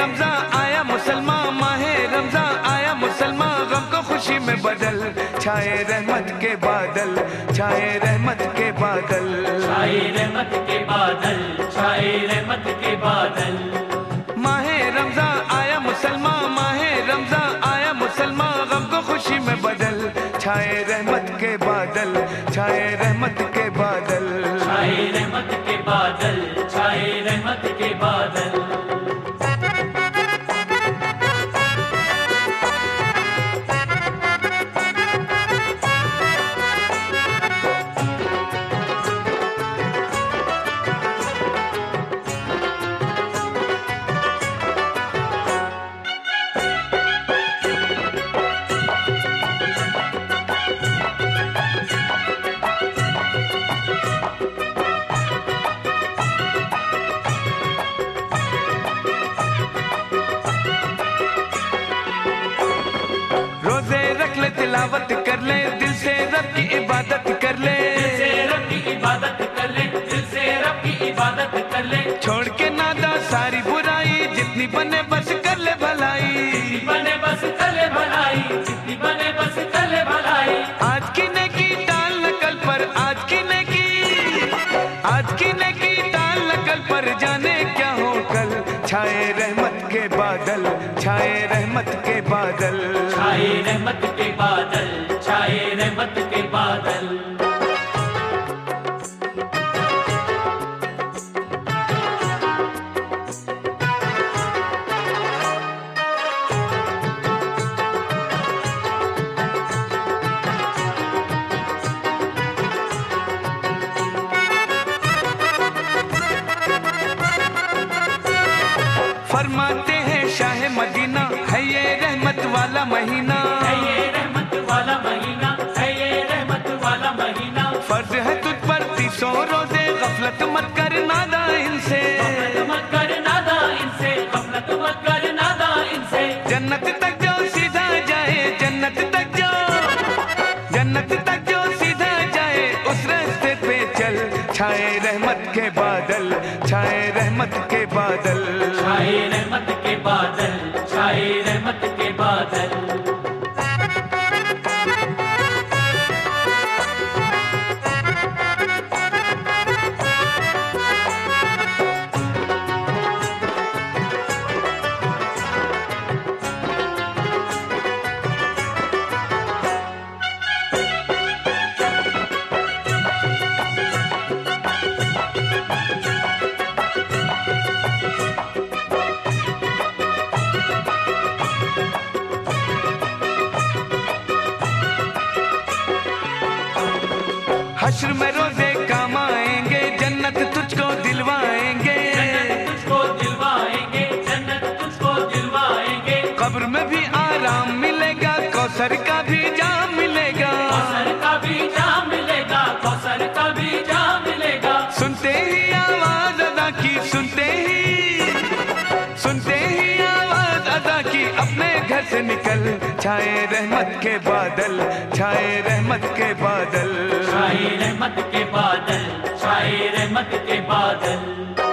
रमजान आया मुसलमान, माहे रमजान आया मुसलमान, गम को खुशी में बदल, छाए रहमत के बादल, छाए रहमत के बादल, छाए रहमत के बादल, छाए रहमत के बादल। माहे रमजान आया मुसलमान, माहे रमजान आया मुसलमान, गम को खुशी में बदल, छाए रहमत के बादल, छाए रहमत के बादल, छाए रहमत के बादल, छाए रहमत के बादल। तिलावत कर ले, दिल से रब की इबादत कर ले, दिल से रब की इबादत कर ले, दिल से रब की इबादत कर ले। छोड़ के नादा सारी बुराई, जितनी बने बस कर ले भलाई, जितनी बने बस कर ले भलाई, जितनी बने बस कर ले भलाई। आज की नेकी टाल न कल पर, आज की नेकी, आज की नेकी टाल न कल पर, जाने क्या हो कल, छाए रहमत के बादल, छाए रहमत के बादल, छाए रहमत के बादल, छाए रहमत के बादल। फरमाते हैं शाह मदीना, है ये रहमत वाला महीना, है ये रहमत वाला महीना, है ये रहमत वाला महीना। फर्ज है तुझ पर 300 रोजे, गफलत मत कर नादा इनसे, गफलत मत कर नादा इनसे, गफलत मत कर नादा इनसे। जन्नत तक जो सीधा जाए, जन्नत तक जो, जन्नत तक जो सीधा जाए, उस रास्ते पे चल, छाए रहमत के बादल, छाए रहमत के बादल, छाए रहमत के बादल, छाए रहमत के बादल। हश्र में रोजे काम आएंगे, जन्नत तुझको दिलवाएंगे, जन्नत तुझको दिलवाएंगे, जन्नत तुझको दिलवाएंगे। कब्र में भी आराम मिलेगा, कौसर का भी जाम मिलेगा, कौसर का भी जाम मिलेगा, कौसर का भी जाम मिलेगा। सुनते ही आवाज अदा की, सुनते ही, सुनते ही आवाज अदा की, अपने घर से निकल, छाए रहमत के बादल, छाए रहमत के बादल, छाए रहमत के बादल, छाए रहमत के बादल।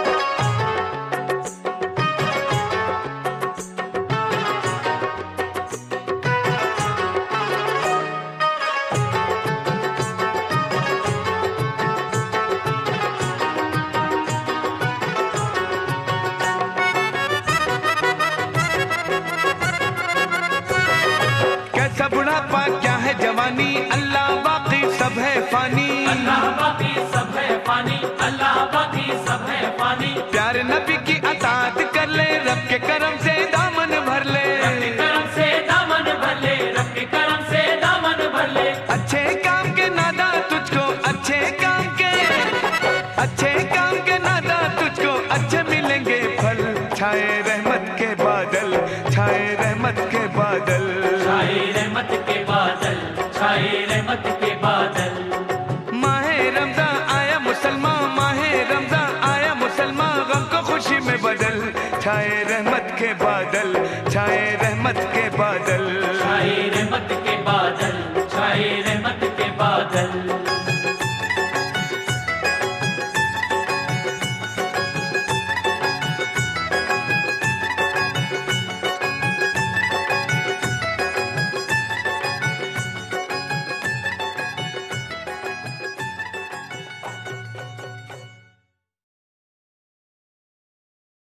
कैसा बुढ़ापा क्या है जवानी, अल्लाह बाकी सब है फानी, अल्लाह बाकी सब है फानी, अल्लाह बाकी सब है फानी। प्यार नबी की अतात कर ले, रब के करम से दामन भर ले, रब के करम से दामन भर ले, रब के करम से दामन भर ले। अच्छे काम के नादा तुझको, अच्छे काम के, अच्छे काम के नादा तुझको, अच्छे मिलेंगे फल, छाए रहमत के बादल, छाए रहमत के बादल, छाए रहमत के बादल, छाए रहमत के बादल। माहे रमजान आया मुसलमान, माहे रमजान आया मुसलमान, गम को खुशी में बदल, छाए रहमत के बादल, छाए रहमत के बादल, छाए रहमत के बादल, छाए रहमत के बादल।